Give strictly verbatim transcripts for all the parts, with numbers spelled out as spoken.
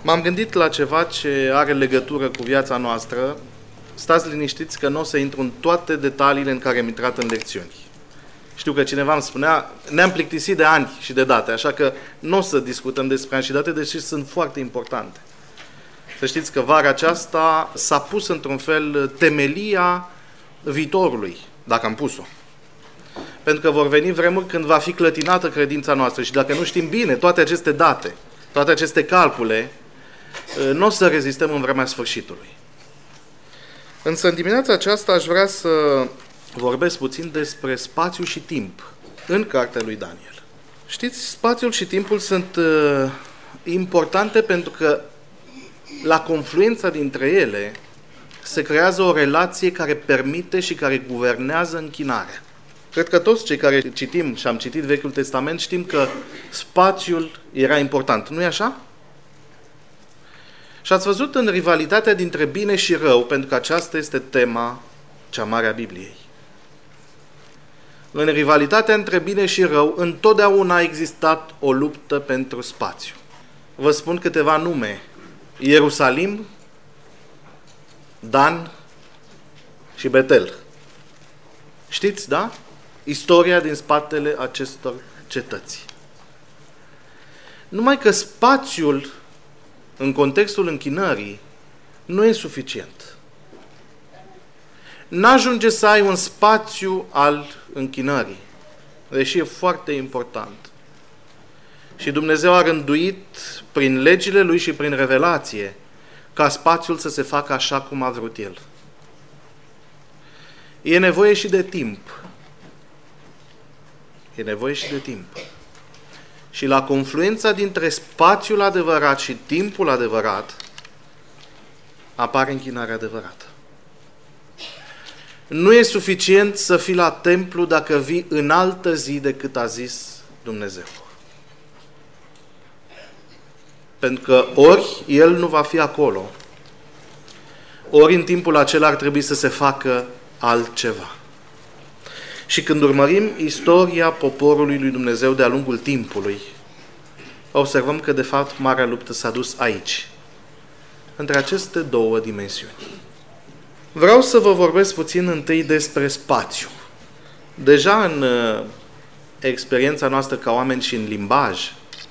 M-am gândit la ceva ce are legătură cu viața noastră. Stați liniștiți că nu o să intru în toate detaliile în care am intrat în lecțiuni. Știu că cineva îmi spunea, ne-am plictisit de ani și de date, așa că nu o să discutăm despre ani și date, deși sunt foarte importante. Să știți că vara aceasta s-a pus într-un fel temelia viitorului, dacă am pus-o. Pentru că vor veni vremuri când va fi clătinată credința noastră și dacă nu știm bine toate aceste date, toate aceste calcule, nu o să rezistăm în vremea sfârșitului. Însă în dimineața aceasta aș vrea să vorbesc puțin despre spațiu și timp în cartea lui Daniel. Știți, spațiul și timpul sunt uh, importante pentru că la confluența dintre ele se creează o relație care permite și care guvernează închinarea. Cred că toți cei care citim și am citit Vechiul Testament știm că spațiul era important. Nu-i așa? Și ați văzut în rivalitatea dintre bine și rău, pentru că aceasta este tema cea mare a Bibliei. În rivalitatea între bine și rău, întotdeauna a existat o luptă pentru spațiu. Vă spun câteva nume. Ierusalim, Dan și Betel. Știți, da? Istoria din spatele acestor cetăți. Numai că spațiul, în contextul închinării, nu e suficient. N-ajunge să ai un spațiu al închinării, deși e foarte important. Și Dumnezeu a rânduit prin legile Lui și prin revelație ca spațiul să se facă așa cum a vrut El. E nevoie și de timp. E nevoie și de timp. Și la confluența dintre spațiul adevărat și timpul adevărat apare închinarea adevărată. Nu e suficient să fii la templu dacă vii în altă zi decât a zis Dumnezeu. Pentru că ori El nu va fi acolo, ori în timpul acela ar trebui să se facă altceva. Și când urmărim istoria poporului lui Dumnezeu de-a lungul timpului, observăm că de fapt marea luptă s-a dus aici, între aceste două dimensiuni. Vreau să vă vorbesc puțin întâi despre spațiu. Deja în uh, experiența noastră ca oameni și în limbaj,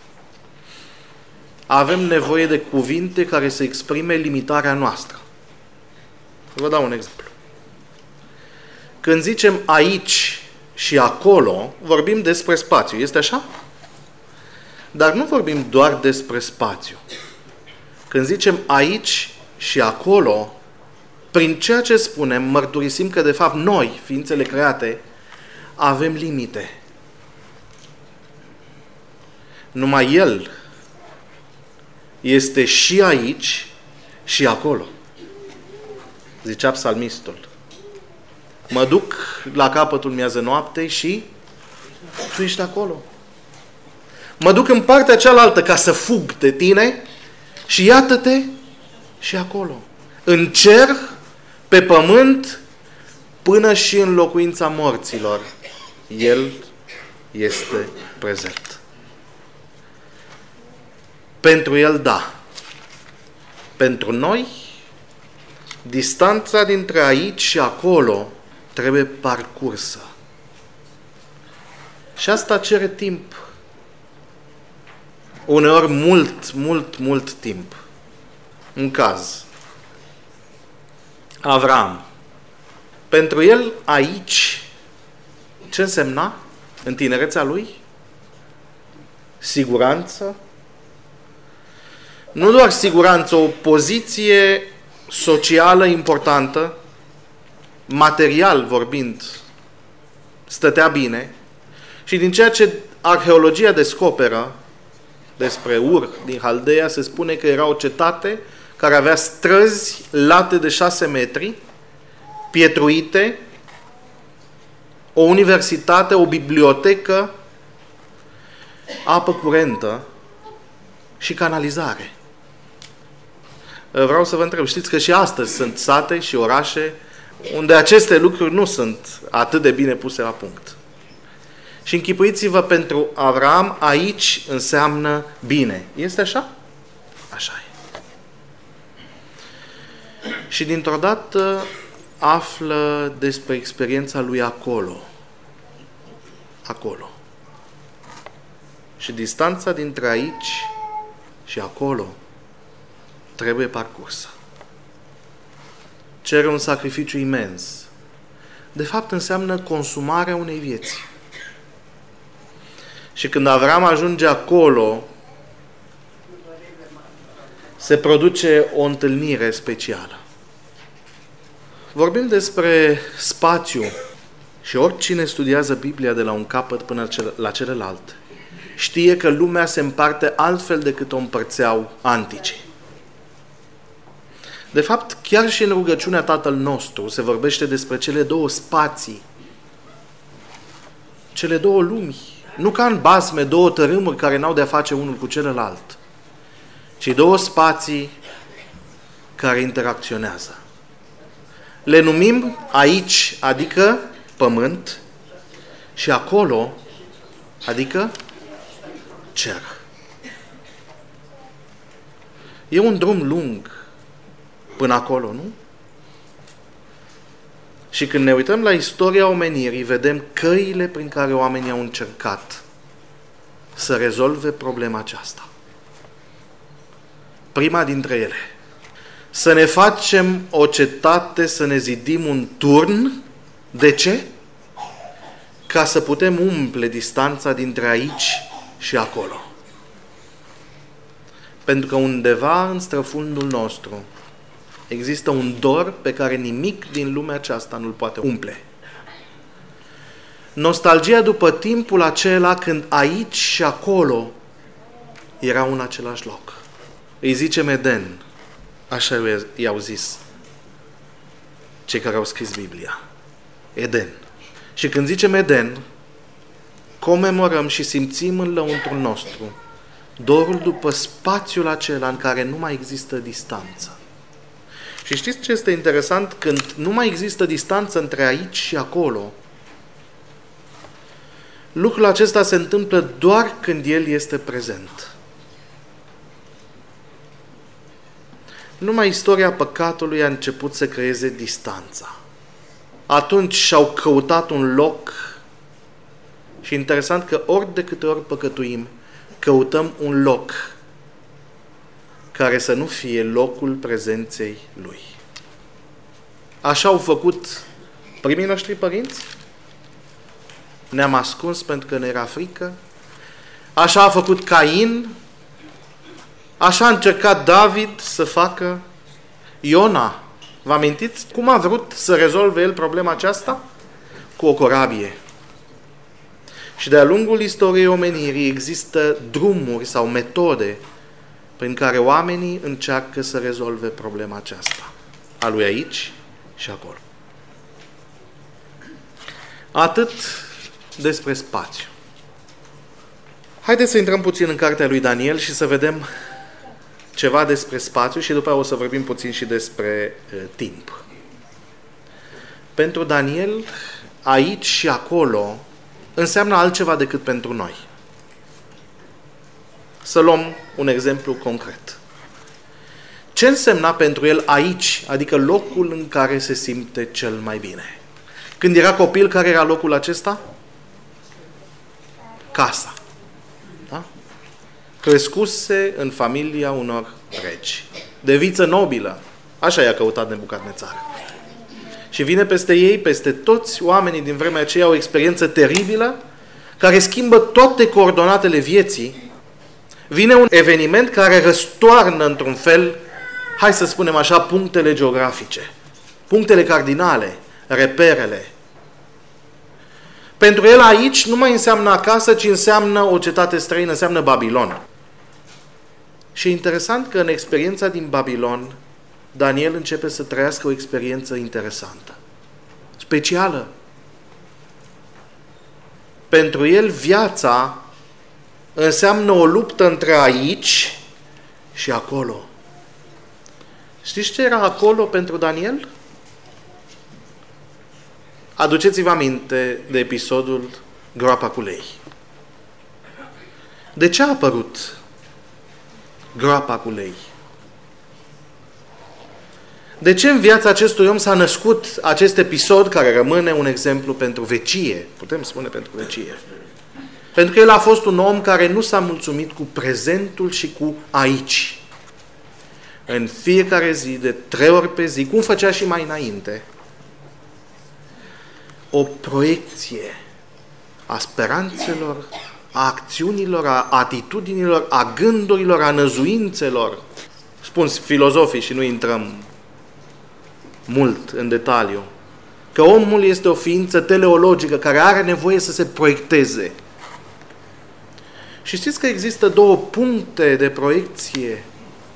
avem nevoie de cuvinte care să exprime limitarea noastră. Vă dau un exemplu. Când zicem aici și acolo, vorbim despre spațiu. Este așa? Dar nu vorbim doar despre spațiu. Când zicem aici și acolo, prin ceea ce spunem, mărturisim că de fapt noi, ființele create, avem limite. Numai El este și aici și acolo. Zicea psalmistul. Mă duc la capătul miază noaptei și tu ești acolo. Mă duc în partea cealaltă ca să fug de tine și iată-te și acolo. În cer, pe pământ, până și în locuința morților. El este prezent. Pentru El, da. Pentru noi, distanța dintre aici și acolo trebuie parcursă. Și asta cere timp. Uneori mult, mult, mult timp. Un caz. Avram. Pentru el aici, ce însemna în tinerețea lui? Siguranță. Nu doar siguranță, o poziție socială importantă, material vorbind, stătea bine. Și din ceea ce arheologia descoperă despre Ur din Haldeea, se spune că era o cetate care avea străzi late de șase metri, pietruite, o universitate, o bibliotecă, apă curentă și canalizare. Vreau să vă întreb, știți că și astăzi sunt sate și orașe unde aceste lucruri nu sunt atât de bine puse la punct. Și închipuiți-vă, pentru Avram, aici înseamnă bine. Este așa? Așa e. Și dintr-o dată află despre experiența lui acolo. Acolo. Și distanța dintre aici și acolo trebuie parcursă. Cere un sacrificiu imens. De fapt, înseamnă consumarea unei vieți. Și când Avram ajunge acolo, se produce o întâlnire specială. Vorbim despre spațiu și oricine studiază Biblia de la un capăt până la celălalt știe că lumea se împarte altfel decât o împărțeau anticii. De fapt, chiar și în rugăciunea Tatăl nostru se vorbește despre cele două spații, cele două lumi, nu ca în basme două tărâmuri care n-au de-a face unul cu celălalt, ci două spații care interacționează. Le numim aici, adică pământ, și acolo, adică cer. E un drum lung până acolo, nu? Și când ne uităm la istoria omenirii, vedem căile prin care oamenii au încercat să rezolve problema aceasta. Prima dintre ele, să ne facem o cetate, să ne zidim un turn. De ce? Ca să putem umple distanța dintre aici și acolo. Pentru că undeva în străfundul nostru există un dor pe care nimic din lumea aceasta nu-l poate umple. Nostalgia după timpul acela când aici și acolo erau în același loc. Îi zicem Eden. Așa i-au zis cei care au scris Biblia. Eden. Și când zicem Eden, comemorăm și simțim în lăuntrul nostru dorul după spațiul acela în care nu mai există distanță. Și știți ce este interesant? Când nu mai există distanță între aici și acolo, lucrul acesta se întâmplă doar când El este prezent. Numai istoria păcatului a început să creeze distanța. Atunci și-au căutat un loc și interesant că ori de câte ori păcătuim, căutăm un loc care să nu fie locul prezenței Lui. Așa au făcut primii noștri părinți? Ne-am ascuns pentru că ne era frică? Așa a făcut Cain? Așa a încercat David să facă? Iona? Vă amintiți cum a vrut să rezolve el problema aceasta? Cu o corabie. Și de-a lungul istoriei omenirii există drumuri sau metode prin care oamenii încearcă să rezolve problema aceasta. A lui aici și acolo. Atât despre spațiu. Haideți să intrăm puțin în cartea lui Daniel și să vedem ceva despre spațiu și după aceea o să vorbim puțin și despre uh, timp. Pentru Daniel, aici și acolo înseamnă altceva decât pentru noi. Să luăm un exemplu concret. Ce însemna pentru el aici, adică locul în care se simte cel mai bine? Când era copil, care era locul acesta? Casa. Da? Crescuse în familia unor regi. De viță nobilă. Așa i-a căutat Nebucadnețar. Și vine peste ei, peste toți oamenii din vremea aceea, o experiență teribilă care schimbă toate coordonatele vieții. Vine un eveniment care răstoarnă într-un fel, hai să spunem așa, punctele geografice, punctele cardinale, reperele. Pentru el aici nu mai înseamnă acasă, ci înseamnă o cetate străină, înseamnă Babilon. Și e interesant că în experiența din Babilon, Daniel începe să trăiască o experiență interesantă, specială. Pentru el viața înseamnă o luptă între aici și acolo. Știți ce era acolo pentru Daniel? Aduceți-vă aminte de episodul groapa cu lei. De ce a apărut groapa cu lei? De ce în viața acestui om s-a născut acest episod care rămâne un exemplu pentru vecie? Putem spune pentru vecie. Pentru că el a fost un om care nu s-a mulțumit cu prezentul și cu aici. În fiecare zi, de trei ori pe zi, cum făcea și mai înainte, o proiecție a speranțelor, a acțiunilor, a atitudinilor, a gândurilor, a năzuințelor. Spun filozofii și nu intrăm mult în detaliu, că omul este o ființă teleologică care are nevoie să se proiecteze. Și știți că există două puncte de proiecție.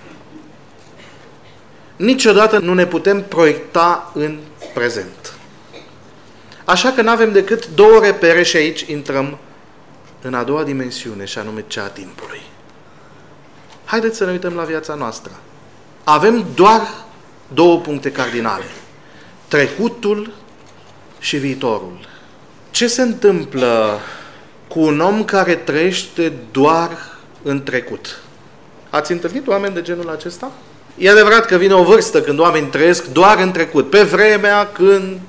Niciodată nu ne putem proiecta în prezent. Așa că nu avem decât două repere și aici intrăm în a doua dimensiune, și anume cea a timpului. Haideți să ne uităm la viața noastră. Avem doar două puncte cardinale. Trecutul și viitorul. Ce se întâmplă cu un om care trăiește doar în trecut? Ați întâlnit oameni de genul acesta? E adevărat că vine o vârstă când oamenii trăiesc doar în trecut. Pe vremea când...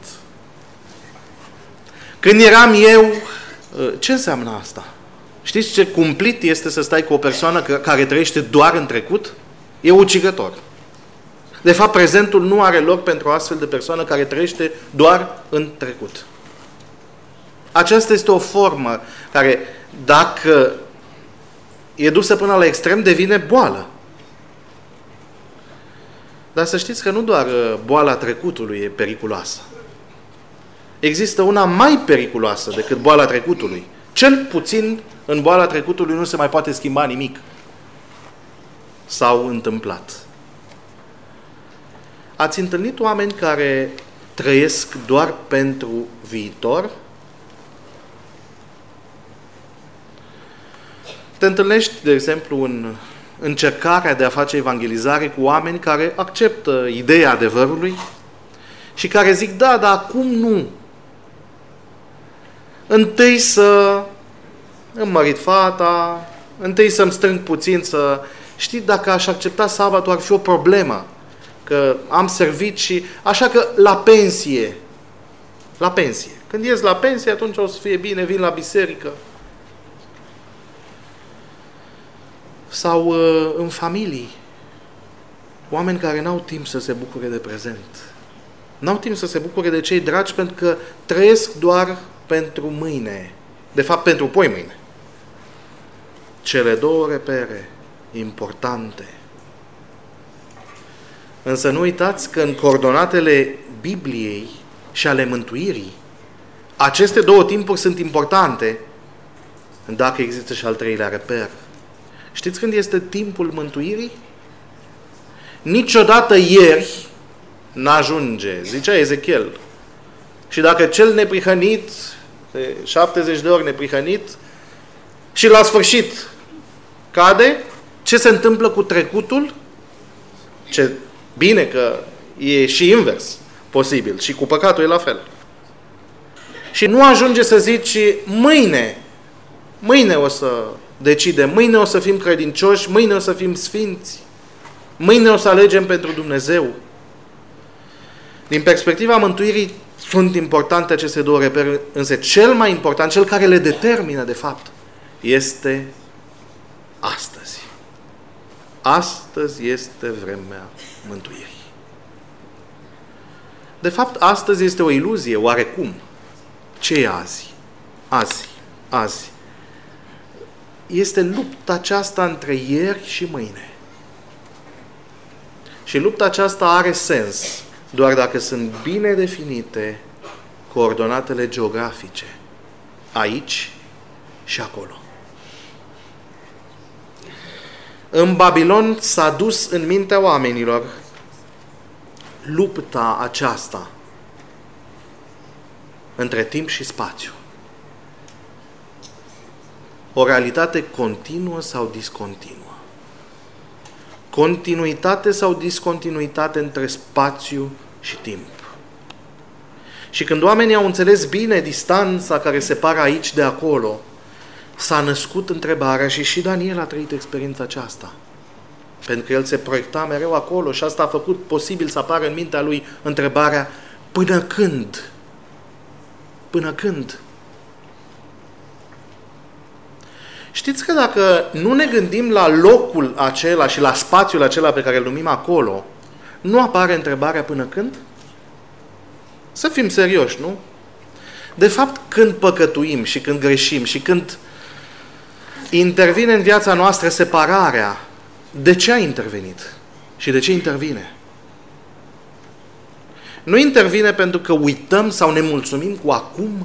Când eram eu... Ce înseamnă asta? Știți ce cumplit este să stai cu o persoană care trăiește doar în trecut? E ucigător. De fapt, prezentul nu are loc pentru o astfel de persoană care trăiește doar în trecut. Aceasta este o formă care, dacă e dusă până la extrem, devine boală. Dar să știți că nu doar boala trecutului e periculoasă. Există una mai periculoasă decât boala trecutului. Cel puțin în boala trecutului nu se mai poate schimba nimic. S-au întâmplat. Ați întâlnit oameni care trăiesc doar pentru viitor? Te întâlnești, de exemplu, în încercarea de a face evangelizare cu oameni care acceptă ideea adevărului și care zic, da, dar acum nu. Întâi să îmi mărit fata, întâi să-mi strâng puțin să... Știi, dacă aș accepta sabatul ar fi o problemă. Că am servit și... Așa că la pensie. La pensie. Când ies la pensie, atunci o să fie bine, vin la biserică. Sau uh, în familii. Oameni care n-au timp să se bucure de prezent. N-au timp să se bucure de cei dragi pentru că trăiesc doar pentru mâine. De fapt, pentru poi mâine. Cele două repere importante. Însă nu uitați că în coordonatele Bibliei și ale mântuirii, aceste două timpuri sunt importante dacă există și al treilea reper. Știți când este timpul mântuirii? Niciodată ieri n-ajunge, zicea Ezechiel. Și dacă cel neprihănit, de șaptezeci de ori neprihănit, și la sfârșit cade, ce se întâmplă cu trecutul? Ce bine că e și invers posibil. Și cu păcatul e la fel. Și nu ajunge să zici mâine, mâine o să decidem, mâine o să fim credincioși, mâine o să fim sfinți, mâine o să alegem pentru Dumnezeu. Din perspectiva mântuirii sunt importante aceste două repere, însă cel mai important, cel care le determină de fapt, este astăzi. Astăzi este vremea mântuirii. De fapt, astăzi este o iluzie, oarecum. Ce e azi? Azi. Azi. Este lupta aceasta între ieri și mâine. Și lupta aceasta are sens doar dacă sunt bine definite coordonatele geografice. Aici și acolo. În Babilon s-a dus în mintea oamenilor lupta aceasta între timp și spațiu. O realitate continuă sau discontinuă. Continuitate sau discontinuitate între spațiu și timp. Și când oamenii au înțeles bine distanța care separă aici de acolo, s-a născut întrebarea, și și Daniel a trăit experiența aceasta. Pentru că el se proiecta mereu acolo și asta a făcut posibil să apară în mintea lui întrebarea: până când? Până când? Știți că dacă nu ne gândim la locul acela și la spațiul acela pe care îl numim acolo, nu apare întrebarea până când? Să fim serioși, nu? De fapt, când păcătuim și când greșim și când intervine în viața noastră separarea, de ce a intervenit? Și de ce intervine? Nu intervine pentru că uităm sau ne mulțumim cu acum?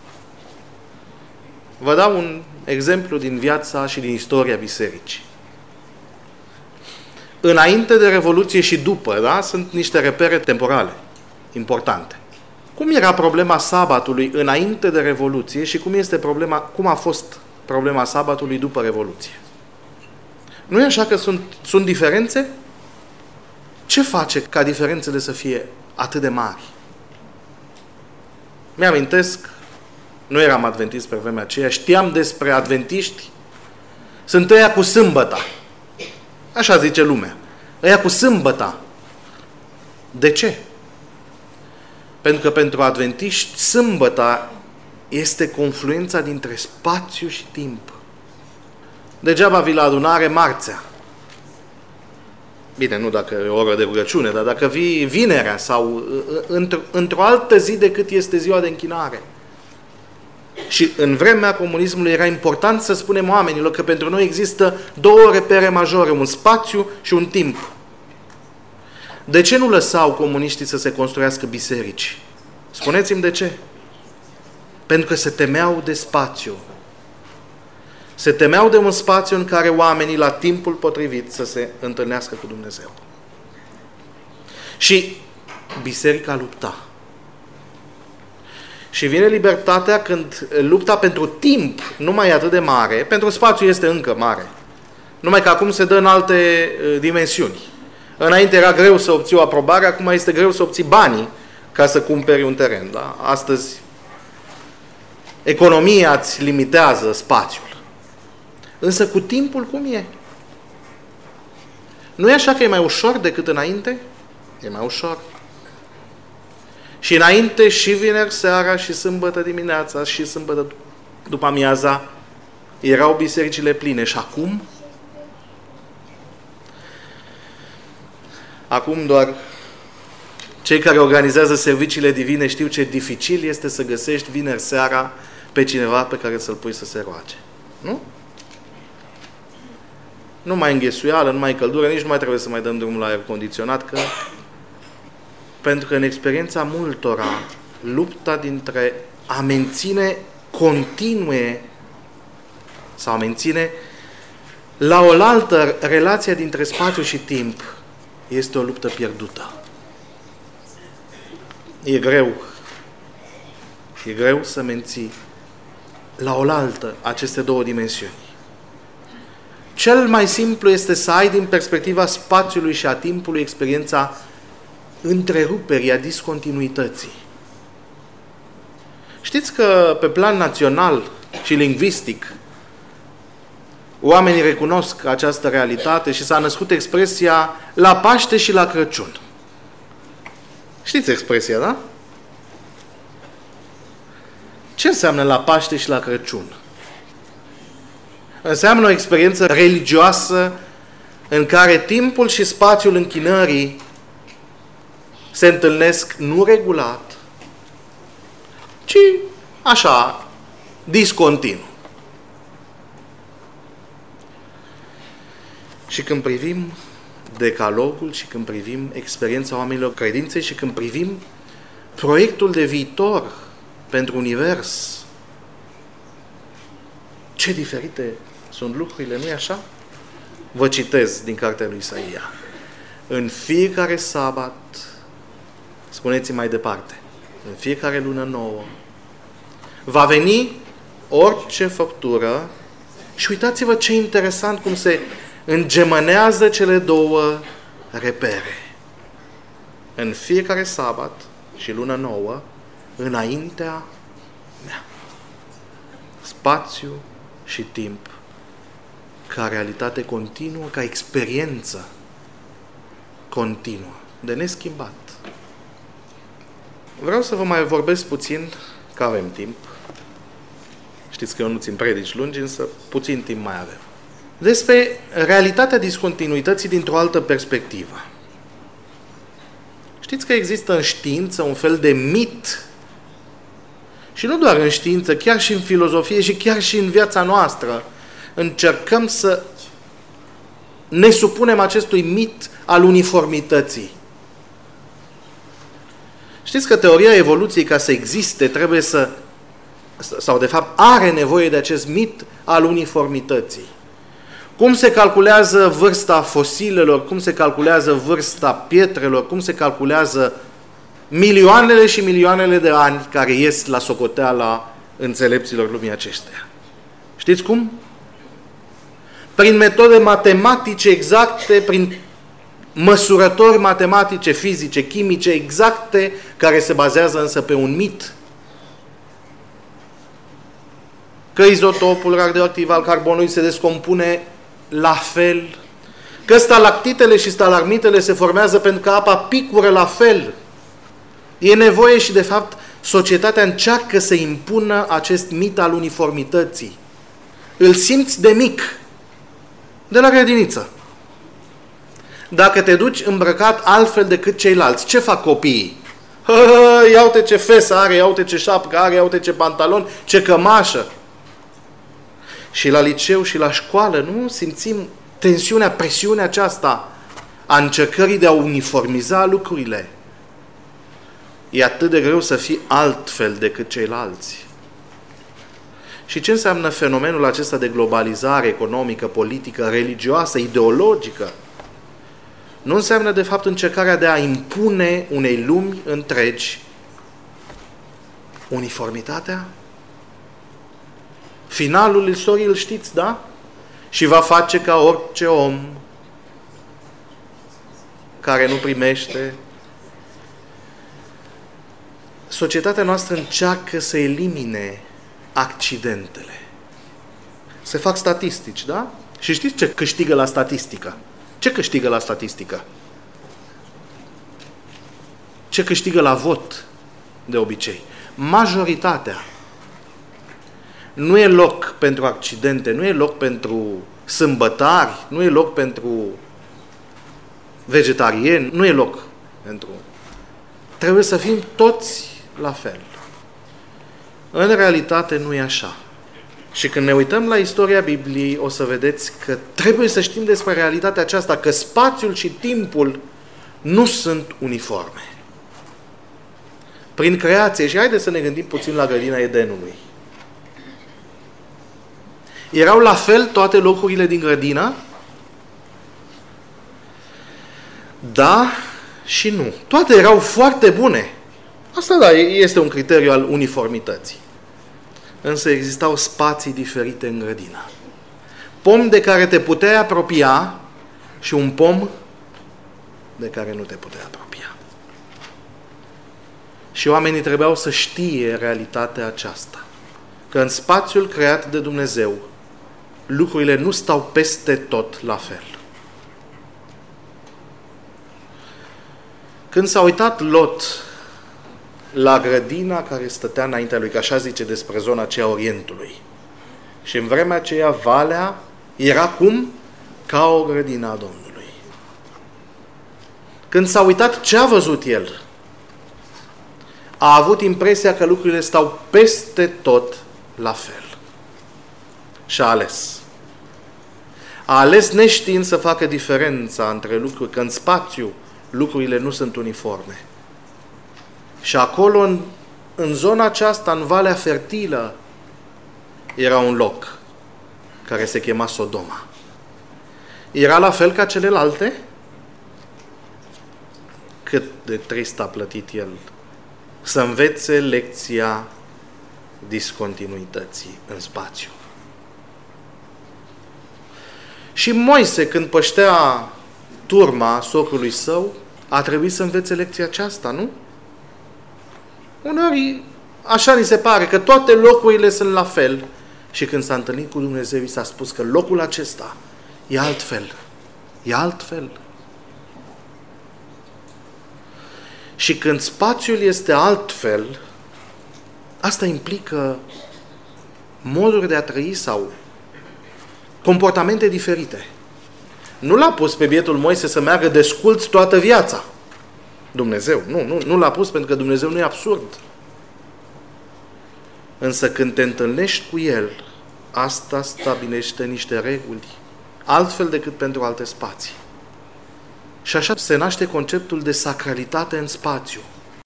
Vă dau un exemplu din viața și din istoria bisericii. Înainte de Revoluție și după, da? Sunt niște repere temporale importante. Cum era problema sabatului înainte de Revoluție și cum este problema, cum a fost problema sabatului după Revoluție? Nu e așa că sunt, sunt diferențe? Ce face ca diferențele să fie atât de mari? Mi-amintesc, nu eram adventist pe vremea aceea, știam despre adventiști, sunt ăia cu sâmbăta. Așa zice lumea. Ăia cu sâmbăta. De ce? Pentru că pentru adventiști sâmbăta este confluența dintre spațiu și timp. Degeaba vii la adunare marțea. Bine, nu dacă e o oră de rugăciune, dar dacă vii vinerea sau într-o altă zi decât este ziua de închinare. Și în vremea comunismului era important să spunem oamenilor că pentru noi există două repere majore, un spațiu și un timp. De ce nu lăsau comuniștii să se construiască biserici? Spuneți-mi de ce. Pentru că se temeau de spațiu. Se temeau de un spațiu în care oamenii, la timpul potrivit, să se întâlnească cu Dumnezeu. Și biserica lupta. Și vine libertatea când lupta pentru timp nu mai e atât de mare, pentru spațiu este încă mare. Numai că acum se dă în alte dimensiuni. Înainte era greu să obții o aprobare, acum este greu să obții banii ca să cumperi un teren. Da? Astăzi economia îți limitează spațiul. Însă cu timpul cum e? Nu e așa că e mai ușor decât înainte? E mai ușor. Și înainte și vineri seara și sâmbătă dimineața și sâmbătă după amiaza erau bisericile pline. Și acum? Acum doar cei care organizează serviciile divine știu ce dificil este să găsești vineri seara pe cineva pe care să-l pui să se roage. Nu? Nu mai înghesuială, nu mai căldură, nici nu mai trebuie să mai dăm drumul la aer condiționat, că pentru că în experiența multora, lupta dintre a menține continue sau a menține la oaltă relația dintre spațiu și timp este o luptă pierdută. E greu. E greu să menții la oaltă aceste două dimensiuni. Cel mai simplu este să ai din perspectiva spațiului și a timpului experiența întreruperii, a discontinuității. Știți că pe plan național și lingvistic oamenii recunosc această realitate și s-a născut expresia la Paște și la Crăciun. Știți expresia, da? Ce înseamnă la Paște și la Crăciun? Înseamnă o experiență religioasă în care timpul și spațiul închinării se întâlnesc nu regulat, ci așa, discontinu. Și când privim decalogul și când privim experiența oamenilor credinței și când privim proiectul de viitor pentru univers, ce diferite sunt lucrurile, nu-i așa? Vă citez din cartea lui Isaia. În fiecare sabat, spuneți mai departe, în fiecare lună nouă, va veni orice făptură și uitați-vă ce interesant cum se îngemănează cele două repere. În fiecare sabat și lună nouă, înaintea mea. Spațiu și timp ca realitate continuă, ca experiență continuă, de neschimbat. Vreau să vă mai vorbesc puțin, că avem timp. Știți că eu nu țin predici lungi, însă puțin timp mai avem. Despre realitatea discontinuității dintr-o altă perspectivă. Știți că există în știință un fel de mit, și nu doar în știință, chiar și în filozofie și chiar și în viața noastră. Încercăm să ne supunem acestui mit al uniformității. Știți că teoria evoluției, ca să existe, trebuie să, sau de fapt are nevoie de acest mit al uniformității. Cum se calculează vârsta fosilelor, cum se calculează vârsta pietrelor, cum se calculează milioanele și milioanele de ani care ies la socoteala înțelepților lumii acesteia. Știți cum? Prin metode matematice exacte, prin măsurători matematice, fizice, chimice exacte, care se bazează însă pe un mit. Că izotopul radioactiv al carbonului se descompune la fel, că stalactitele și stalagmitele se formează pentru că apa picură la fel. E nevoie și, de fapt, societatea încearcă să impună acest mit al uniformității. Îl simți de mic, de la grădiniță. Dacă te duci îmbrăcat altfel decât ceilalți, ce fac copiii? Hă, ia uite ce fesă are, ia uite ce șapcă are, ia uite ce pantalon, ce cămașă. Și la liceu și la școală, nu? Simțim tensiunea, presiunea aceasta a încercării de a uniformiza lucrurile. E atât de greu să fii altfel decât ceilalți. Și ce înseamnă fenomenul acesta de globalizare economică, politică, religioasă, ideologică? Nu înseamnă, de fapt, încercarea de a impune unei lumi întregi uniformitatea? Finalul istoriei îl știți, da? Și va face ca orice om care nu primește. Societatea noastră încearcă să elimine accidentele. Se fac statistici, da? Și știți ce câștigă la statistică? Ce câștigă la statistică? Ce câștigă la vot, de obicei? Majoritatea. Nu e loc pentru accidente, nu e loc pentru sâmbătari, nu e loc pentru vegetarieni, nu e loc pentru... Trebuie să fim toți la fel. În realitate nu e așa. Și când ne uităm la istoria Bibliei, o să vedeți că trebuie să știm despre realitatea aceasta, că spațiul și timpul nu sunt uniforme. Prin creație, și haideți să ne gândim puțin la grădina Edenului. Erau la fel toate locurile din grădină? Da și nu. Toate erau foarte bune. Asta, da, este un criteriu al uniformității. Însă existau spații diferite în grădină. Pom de care te puteai apropia și un pom de care nu te puteai apropia. Și oamenii trebuiau să știe realitatea aceasta. Că în spațiul creat de Dumnezeu, lucrurile nu stau peste tot la fel. Când s-a uitat Lot la grădina care stătea înaintea lui, că așa zice despre zona aceea Orientului, și în vremea aceea valea era cum? Ca o grădină a Domnului. Când s-a uitat, ce a văzut el? A avut impresia că lucrurile stau peste tot la fel. Și a ales. A ales neștiind să facă diferența între lucruri, că în spațiu lucrurile nu sunt uniforme. Și acolo, în, în zona aceasta, în Valea Fertilă, era un loc care se chema Sodoma. Era la fel ca celelalte? Cât de trist a plătit el să învețe lecția discontinuității în spațiu. Și Moise, când păștea turma socrului său, a trebuit să învețe lecția aceasta, nu? Uneori, așa ni se pare, că toate locurile sunt la fel Și când s-a întâlnit cu Dumnezeu, i s-a spus că locul acesta e altfel. E altfel. Și când spațiul este altfel, asta implică moduri de a trăi sau comportamente diferite. Nu l-a pus pe bietul Moise să meargă desculț toată viața. Dumnezeu. Nu, nu, nu l-a pus pentru că Dumnezeu nu e absurd. Însă când te întâlnești cu El, asta stabilește niște reguli, altfel decât pentru alte spații. Și așa se naște conceptul de sacralitate în spațiu.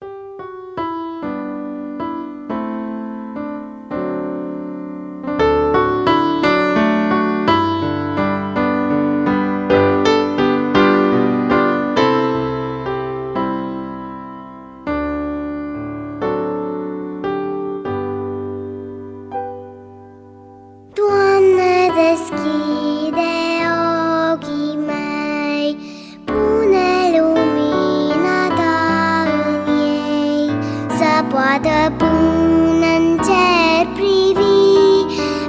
Poate până în cer privi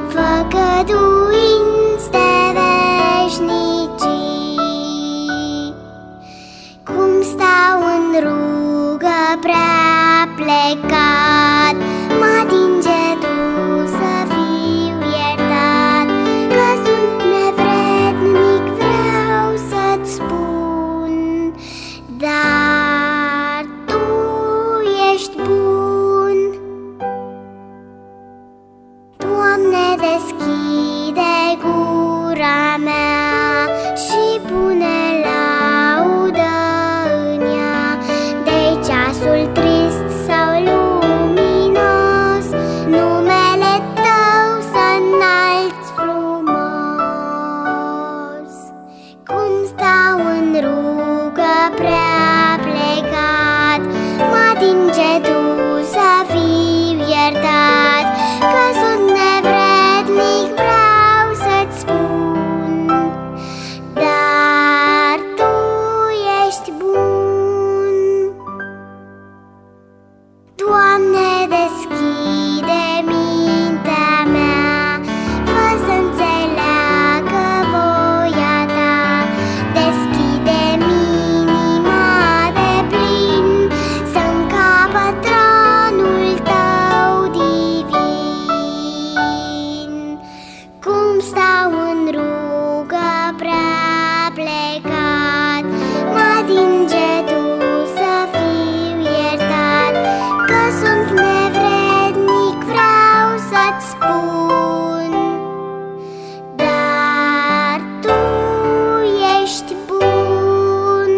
făgăduinți de veșnicii. Cum stau în rugă prea plecat, mă atinge tu să fiu iertat, că sunt nevrednic, vreau să-ți spun, dar tu ești bun. Doamne, deschide gura mea și pune laudă în ea, de-i ceasul trist sau luminos, numele Tău să înalți frumos. Cum stau în rugă prea plecat, mă atinge tu să fiu iertat, că sunt nevrednic, vreau să-ți spun, dar tu ești bun. Doamne, deschide mintea mea, fă să înțeleagă voia Ta, deschide-mi inima de plin, să-mi capăt tronul Tău divin. Cum stau în rugă prea plecat, mă atinge tu să fiu iertat, că sunt nevrednic, vreau să-ți spun, dar tu ești bun.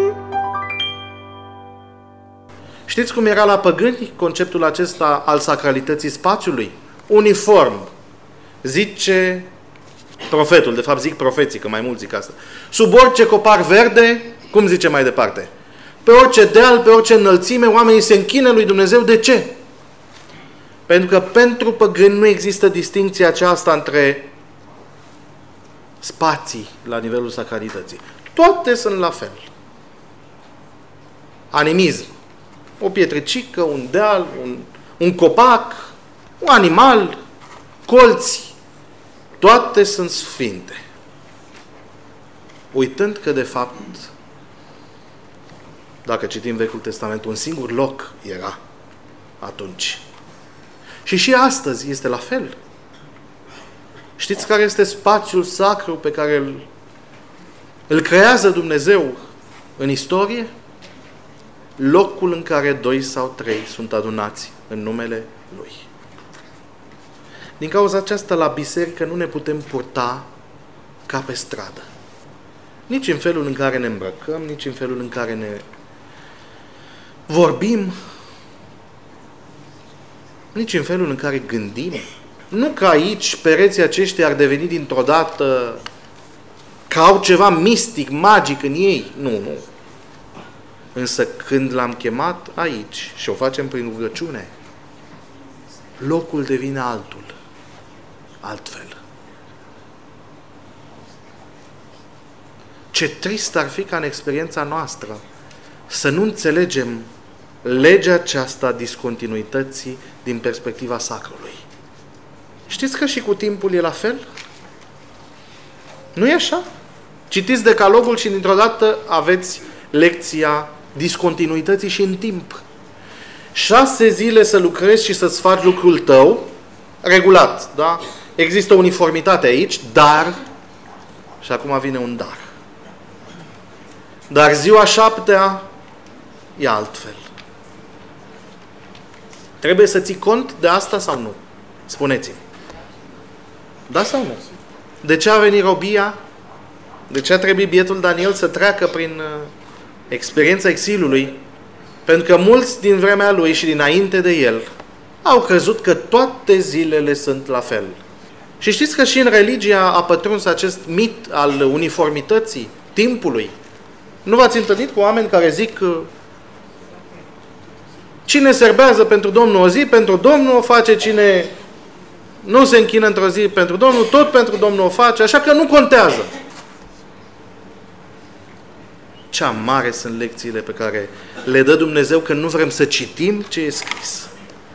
Știți cum era la păgâni conceptul acesta al sacralității spațiului? Uniform. Zice profetul, de fapt zic profeții, că mai mulți zic asta. Sub orice copac verde, cum zice mai departe? Pe orice deal, pe orice înălțime, oamenii se închină lui Dumnezeu. De ce? Pentru că pentru păgâni nu există distincția aceasta între spații la nivelul sacralității. Toate sunt la fel. Animism. O pietricică, un deal, un, un copac, un animal, colți, toate sunt sfinte. Uitând că, de fapt, dacă citim Vechiul Testament, un singur loc era atunci. Și și astăzi este la fel. Știți care este spațiul sacru pe care îl, îl creează Dumnezeu în istorie? Locul în care doi sau trei sunt adunați în numele Lui. Din cauza aceasta, la biserică nu ne putem purta ca pe stradă. Nici în felul în care ne îmbrăcăm, nici în felul în care ne vorbim, nici în felul în care gândim. Nu că aici pereții aceștia ar deveni dintr-o dată că au ceva mistic, magic în ei. Nu, nu. Însă când l-am chemat aici și o facem prin rugăciune, locul devine altul. Altfel. Ce trist ar fi ca în experiența noastră să nu înțelegem legea aceasta a discontinuității din perspectiva sacrului. Știți că și cu timpul e la fel? Nu e așa? Citiți Decalogul și dintr-o dată aveți lecția discontinuității și în timp. Șase zile să lucrezi și să-ți faci lucrul tău, regulat, da? Există uniformitate aici, dar, și acum vine un dar. Dar ziua șaptea e altfel. Trebuie să ții cont de asta sau nu? Spuneți-mi. Da sau nu? De ce a venit robia? De ce a trebuit bietul Daniel să treacă prin uh, experiența exilului? Pentru că mulți din vremea lui și dinainte de el au crezut că toate zilele sunt la fel. Și știți că și în religie a pătruns acest mit al uniformității timpului. Nu v-ați întâlnit cu oameni care zic uh, cine serbează pentru Domnul o zi, pentru Domnul o face, cine nu se închină într-o zi pentru Domnul, tot pentru Domnul o face, așa că nu contează. Cea mare sunt lecțiile pe care le dă Dumnezeu când nu vrem să citim ce e scris.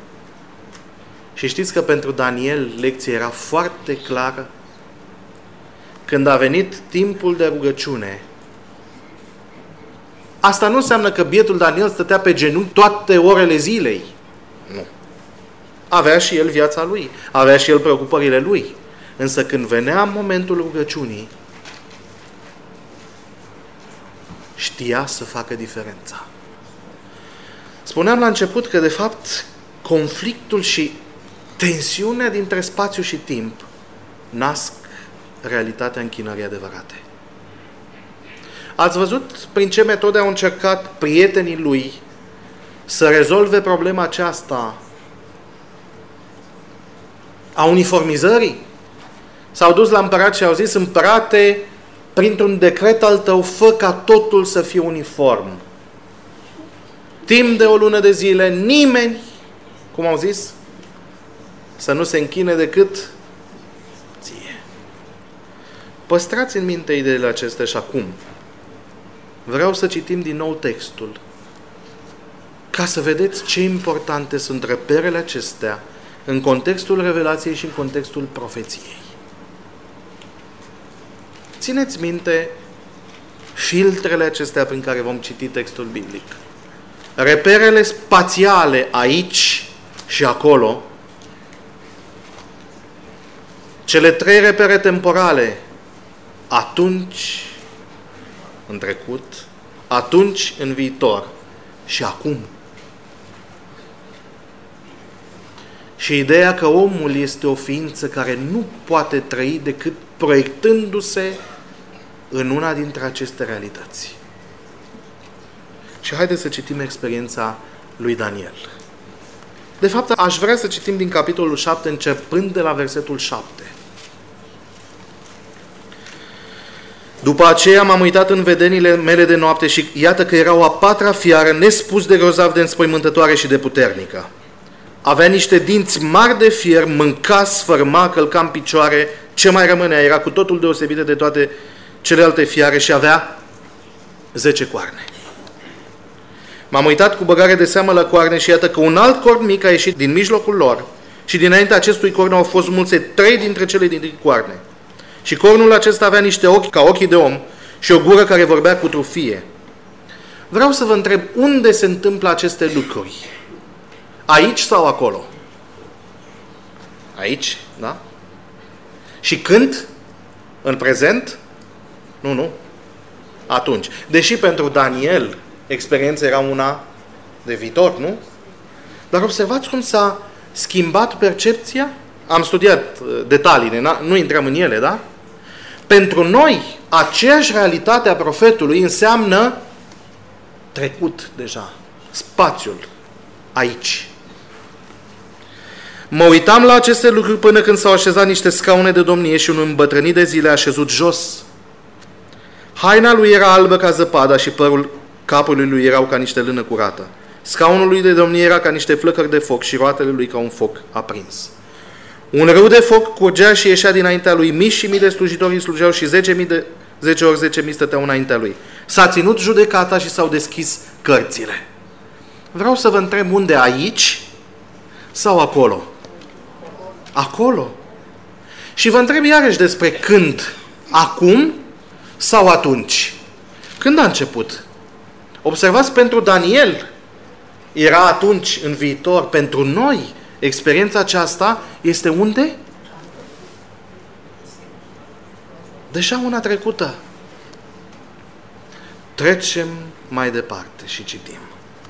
Și știți că pentru Daniel lecția era foarte clară. Când a venit timpul de rugăciune, asta nu înseamnă că bietul Daniel stătea pe genunchi toate orele zilei. Nu. Avea și el viața lui, avea și el preocupările lui. Însă când venea momentul rugăciunii, știa să facă diferența. Spuneam la început că, de fapt, conflictul și tensiunea dintre spațiu și timp nasc realitatea închinării adevărate. Ați văzut prin ce metode au încercat prietenii lui să rezolve problema aceasta a uniformizării? S-au dus la împărat și au zis: împărate, printr-un decret al tău, fă ca totul să fie uniform. Timp de o lună de zile, nimeni, cum au zis, să nu se închine decât ție. Păstrați în minte ideile acestea și acum vreau să citim din nou textul ca să vedeți ce importante sunt reperele acestea în contextul revelației și în contextul profeției. Țineți minte filtrele acestea prin care vom citi textul biblic. Reperele spațiale aici și acolo, cele trei repere temporale, atunci în trecut, atunci în viitor și acum. Și ideea că omul este o ființă care nu poate trăi decât proiectându-se în una dintre aceste realități. Și haideți să citim experiența lui Daniel. De fapt, aș vrea să citim din capitolul șapte, începând de la versetul șapte. După aceea m-am uitat în vedenile mele de noapte și iată că era o a patra fiară, nespus de grozav, de înspăimântătoare și de puternică. Avea niște dinți mari de fier, mânca, sfărma, călca în picioare, ce mai rămânea, era cu totul deosebită de toate celelalte fiare și avea zece coarne. M-am uitat cu băgare de seamă la coarne și iată că un alt corn mic a ieșit din mijlocul lor și dinaintea acestui corn au fost mulțe trei dintre cele din coarne. Și cornul acesta avea niște ochi ca ochii de om și o gură care vorbea cu trufie. Vreau să vă întreb, unde se întâmplă aceste lucruri? Aici sau acolo? Aici, da? Și când? În prezent? Nu, nu. Atunci. Deși pentru Daniel experiența era una de viitor, nu? Dar observați cum s-a schimbat percepția? Am studiat detaliile, nu intrăm în ele, da? Pentru noi, aceeași realitate a profetului înseamnă trecut deja, spațiul, aici. Mă uitam la aceste lucruri până când s-au așezat niște scaune de domnie și un îmbătrânit de zile a așezut jos. Haina lui era albă ca zăpada și părul capului lui erau ca niște lână curată. Scaunul lui de domnie era ca niște flăcări de foc și roatele lui ca un foc aprins. Un râu de foc curgea și ieșea dinaintea lui, mii și mii de slujitori îi slujeau și zece mii de zece ori zece mii stăteau înaintea lui. S-a ținut judecata și s-au deschis cărțile. Vreau să vă întreb, unde, aici sau acolo? Acolo. Și vă întreb iarăși despre când, acum sau atunci? Când a început? Observați, pentru Daniel era atunci, în viitor. Pentru noi, experiența aceasta este unde? Deja una trecută. Trecem mai departe și citim.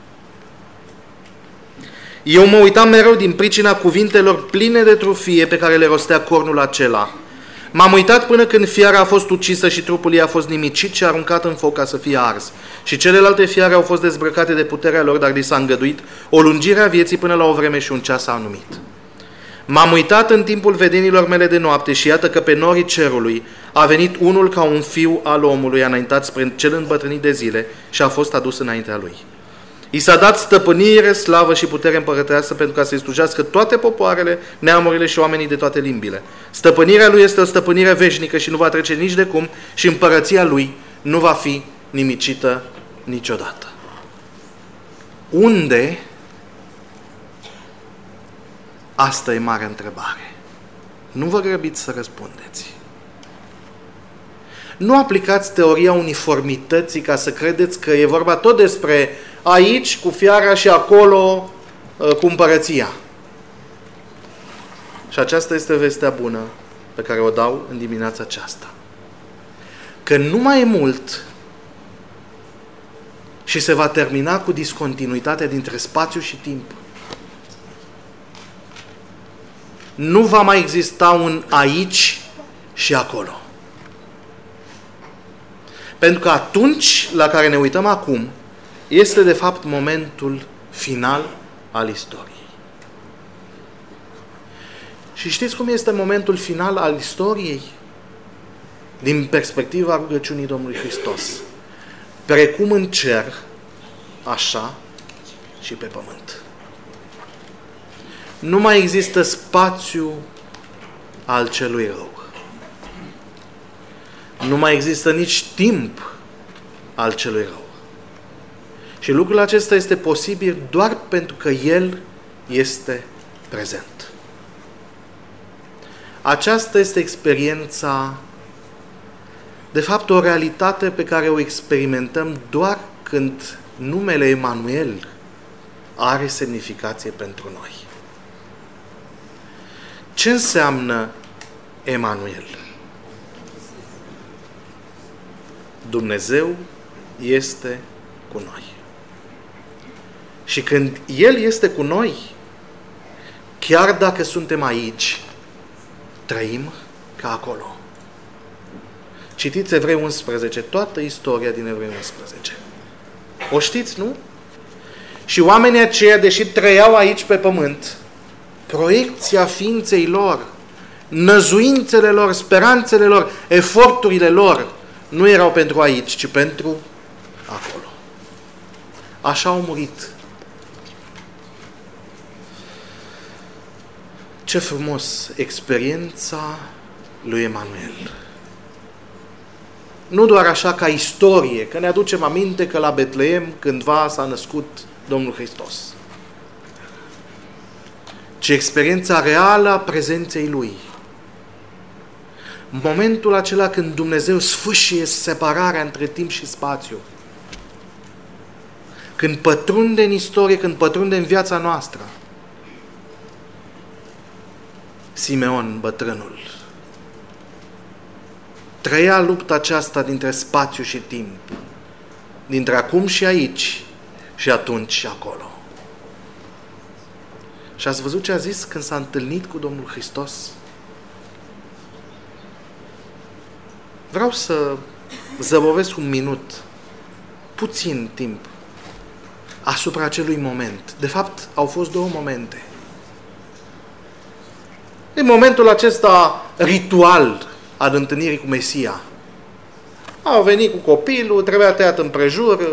Eu mă uitam mereu din pricina cuvintelor pline de trufie pe care le rostea cornul acela. M-am uitat până când fiara a fost ucisă și trupul ei a fost nimicit și aruncat în foc ca să fie ars. Și celelalte fiare au fost dezbrăcate de puterea lor, dar li s-a îngăduit o lungire a vieții până la o vreme și un ceas anumit. M-am uitat în timpul vedenilor mele de noapte și iată că pe norii cerului a venit unul ca un fiu al omului, a înaintat spre cel îmbătrânit de zile și a fost adus înaintea lui. I s-a dat stăpânire, slavă și putere împărătească pentru ca să-i slujească toate popoarele, neamurile și oamenii de toate limbile. Stăpânirea lui este o stăpânire veșnică și nu va trece nici de cum și împărăția lui nu va fi nimicită niciodată. Unde? Asta e marea întrebare. Nu vă grăbiți să răspundeți. Nu aplicați teoria uniformității ca să credeți că e vorba tot despre aici cu fiara și acolo cu împărăția. Și aceasta este vestea bună pe care o dau în dimineața aceasta. Că nu mai e mult și se va termina cu discontinuitatea dintre spațiu și timp. Nu va mai exista un aici și acolo. Pentru că atunci la care ne uităm acum este de fapt momentul final al istoriei. Și știți cum este momentul final al istoriei? Din perspectiva rugăciunii Domnului Hristos. Precum în cer, așa și pe pământ. Nu mai există spațiu al celui rău. Nu mai există nici timp al celui rău. Și lucrul acesta este posibil doar pentru că El este prezent. Aceasta este experiența, de fapt o realitate pe care o experimentăm doar când numele Emanuel are semnificație pentru noi. Ce înseamnă Emanuel? Dumnezeu este cu noi. Și când El este cu noi, chiar dacă suntem aici, trăim ca acolo. Citiți Evrei unsprezece, toată istoria din Evrei unsprezece. O știți, nu? Și oamenii aceia, deși trăiau aici pe pământ, proiecția ființei lor, năzuințele lor, speranțele lor, eforturile lor, nu erau pentru aici, ci pentru acolo. Așa au murit. Ce frumos experiența lui Emanuel. Nu doar așa ca istorie, că ne aducem aminte că la Betleem cândva s-a născut Domnul Hristos, ci experiența reală a prezenței Lui. Momentul acela când Dumnezeu sfâșie separarea între timp și spațiu. Când pătrunde în istorie, când pătrunde în viața noastră. Simeon, bătrânul, trăia lupta aceasta dintre spațiu și timp, dintre acum și aici și atunci și acolo. Și ați văzut ce a zis când s-a întâlnit cu Domnul Hristos? Vreau să zăbovesc un minut, puțin timp, asupra acelui moment. De fapt, au fost două momente. În momentul acesta ritual al întâlnirii cu Mesia. Au venit cu copilul, trebuia tăiat împrejur,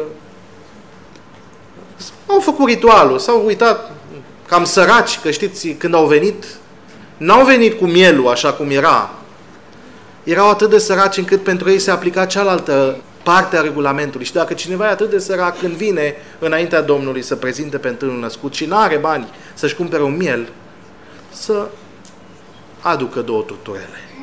au făcut ritualul, s-au uitat cam săraci, că știți, când au venit, n-au venit cu mielul așa cum era. Erau atât de săraci încât pentru ei se aplica cealaltă parte a regulamentului. Și dacă cineva e atât de sărac când vine înaintea Domnului să prezinte pe întâlnul născut și n-are bani să-și cumpere un miel, să aducă două turturele.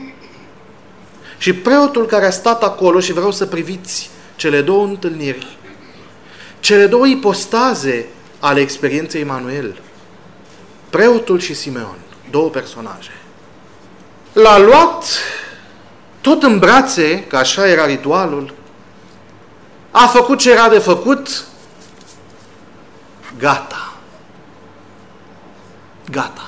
Și preotul care a stat acolo, și vreau să priviți cele două întâlniri, cele două ipostaze ale experienței Emanuel, preotul și Simeon, două personaje. L-a luat tot în brațe, că așa era ritualul, a făcut ce era de făcut, gata. Gata.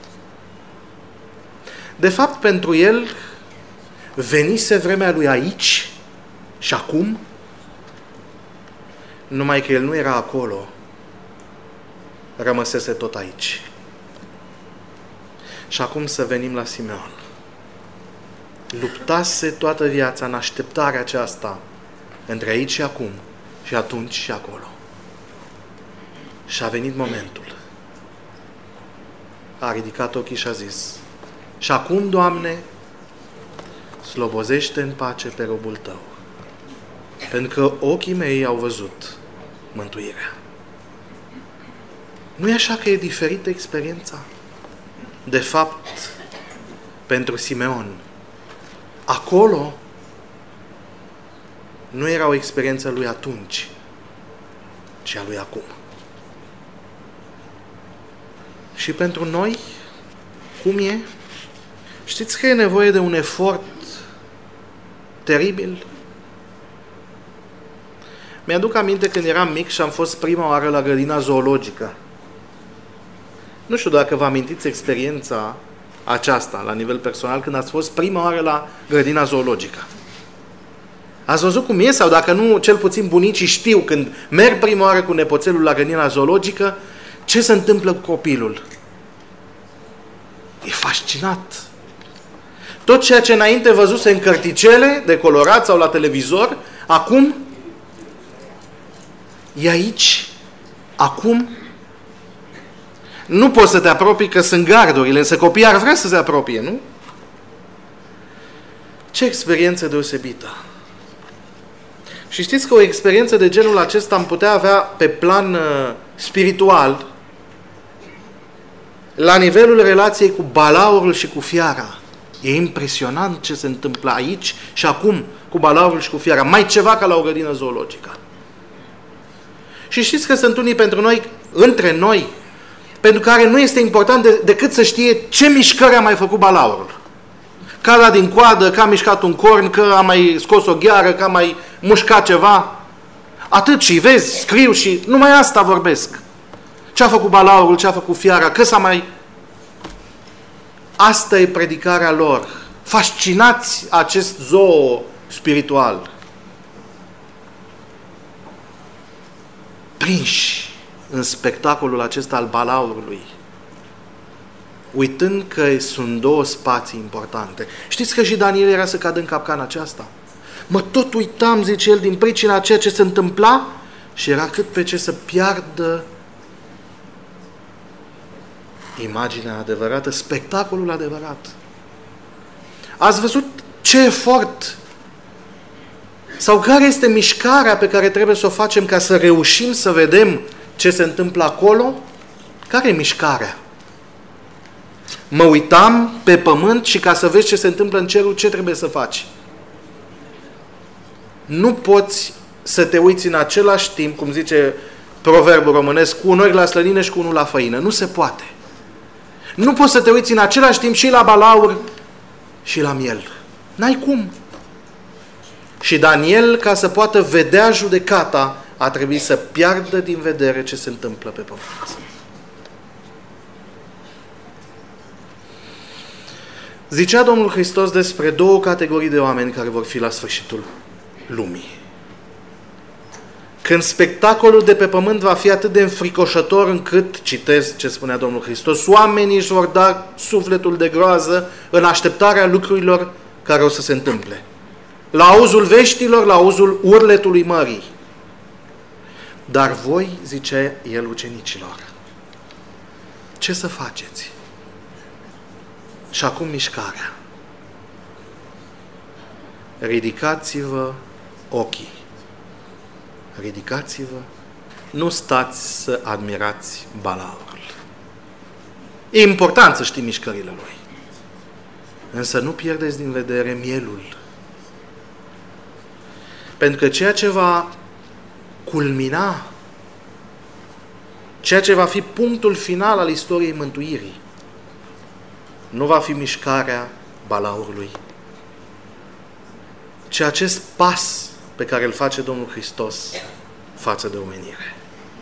De fapt, pentru el, venise vremea lui aici și acum, numai că el nu era acolo, rămăsese tot aici. Și acum să venim la Simeon. Luptase toată viața în așteptarea aceasta între aici și acum și atunci și acolo. Și a venit momentul. A ridicat ochii și a zis: și acum, Doamne, slobozește în pace pe robul Tău, pentru că ochii mei au văzut mântuirea. Nu e așa că e diferită experiența? De fapt, pentru Simeon, acolo nu era o experiență lui atunci, ci a lui acum. Și pentru noi, cum e? Știți că e nevoie de un efort teribil? Mi-aduc aminte când eram mic și am fost prima oară la grădina zoologică. Nu știu dacă vă amintiți experiența aceasta, la nivel personal, când ați fost prima oară la grădina zoologică. Ați văzut cum e? Sau dacă nu, cel puțin bunicii știu, când merg prima oară cu nepoțelul la grădina zoologică, ce se întâmplă cu copilul? E fascinat. Tot ceea ce înainte văzuse în cărticele de colorat sau la televizor, acum e aici, acum. Nu poți să te apropii că sunt gardurile, însă copiii ar vrea să se apropie, nu? Ce experiență deosebită! Și știți că o experiență de genul acesta am putea avea pe plan uh, spiritual, la nivelul relației cu balaurul și cu fiara. E impresionant ce se întâmplă aici și acum cu balaurul și cu fiara. Mai ceva ca la o grădină zoologică. Și știți că sunt unii pentru noi, între noi, pentru care nu este important de, decât să știe ce mișcări a mai făcut balaurul. Că a dat din coadă, că a mișcat un corn, că a mai scos o gheară, că a mai mușcat ceva. Atât, și vezi, scriu și numai asta vorbesc. Ce a făcut balaurul, ce a făcut fiara, că s-a mai... Asta e predicarea lor. Fascinați acest zoo spiritual. Prinși în spectacolul acesta al balaurului, uitând că sunt două spații importante. Știți că și Daniel era să cadă în capcana aceasta? Mă tot uitam, zice el, din pricina a ceea ce se întâmpla și era cât pe ce să piardă imaginea adevărată, spectacolul adevărat. Ați văzut ce efort sau care este mișcarea pe care trebuie să o facem ca să reușim să vedem ce se întâmplă acolo? Care e mișcarea? Mă uitam pe pământ și ca să vezi ce se întâmplă în cerul, ce trebuie să faci? Nu poți să te uiți în același timp, cum zice proverbul românesc, cu un ochi la slănină și cu unul la făină. Nu se poate. Nu poți să te uiți în același timp și la balaur și la miel. N-ai cum. Și Daniel, ca să poată vedea judecata, a trebuit să piardă din vedere ce se întâmplă pe pământ. Zicea Domnul Hristos despre două categorii de oameni care vor fi la sfârșitul lumii. Când spectacolul de pe pământ va fi atât de înfricoșător încât, citez ce spunea Domnul Hristos, oamenii își vor da sufletul de groază în așteptarea lucrurilor care o să se întâmple. La auzul veștilor, la auzul urletului mării. Dar voi, zice el ucenicilor, ce să faceți? Și acum mișcarea. Ridicați-vă ochii. Ridicați-vă. Nu stați să admirați balaurul. E important să știi mișcările lui. Însă nu pierdeți din vedere mielul Pentru că ceea ce va culmina, ceea ce va fi punctul final al istoriei mântuirii, nu va fi mișcarea balaurului, ci acest pas pe care îl face Domnul Hristos față de omenire.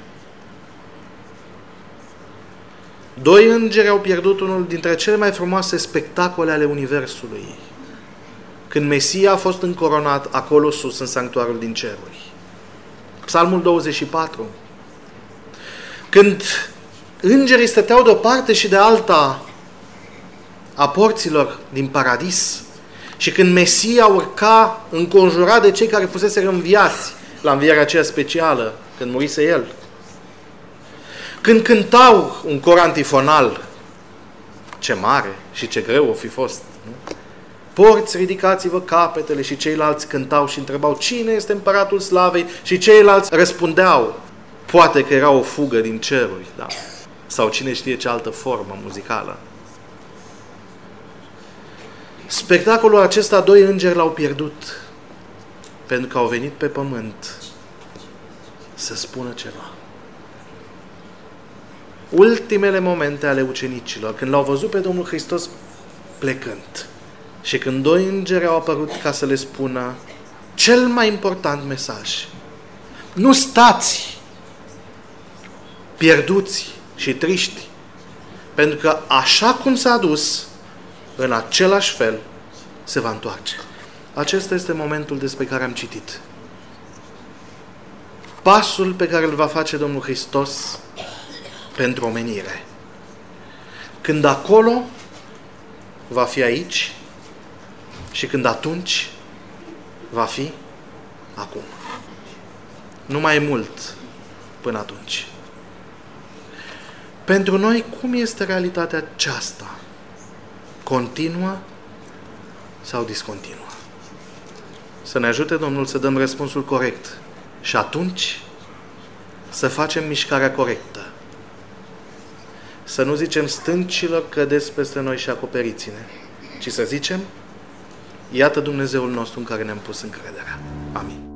Doi îngeri au pierdut unul dintre cele mai frumoase spectacole ale Universului, când Mesia a fost încoronat acolo sus, în sanctuarul din ceruri. Psalmul douăzeci și patru. Când îngerii stăteau de o parte și de alta a porților din paradis și când Mesia urca înconjurat de cei care fusese înviați la învierea aceea specială, când murise El. Când cântau un cor antifonal, ce mare și ce greu o fi fost, nu? Porți, ridicați-vă capetele, și ceilalți cântau și întrebau cine este împăratul slavei și ceilalți răspundeau. Poate că era o fugă din ceruri, da? Sau cine știe ce altă formă muzicală. Spectacolul acesta doi îngeri l-au pierdut pentru că au venit pe pământ să spună ceva. Ultimele momente ale ucenicilor, când l-au văzut pe Domnul Hristos plecând și când doi îngeri au apărut ca să le spună cel mai important mesaj. Nu stați pierduți și triști, pentru că așa cum s-a dus, în același fel se va întoarce. Acesta este momentul despre care am citit. Pasul pe care îl va face Domnul Hristos pentru omenire. Când acolo va fi aici și când atunci va fi acum. Nu mai e mult până atunci. Pentru noi, cum este realitatea aceasta? Continuă sau discontinuă? Să ne ajute Domnul să dăm răspunsul corect și atunci să facem mișcarea corectă. Să nu zicem stâncilor cădeți peste noi și acoperiți-ne, ci să zicem iată Dumnezeul nostru în care ne-am pus încrederea. Amin.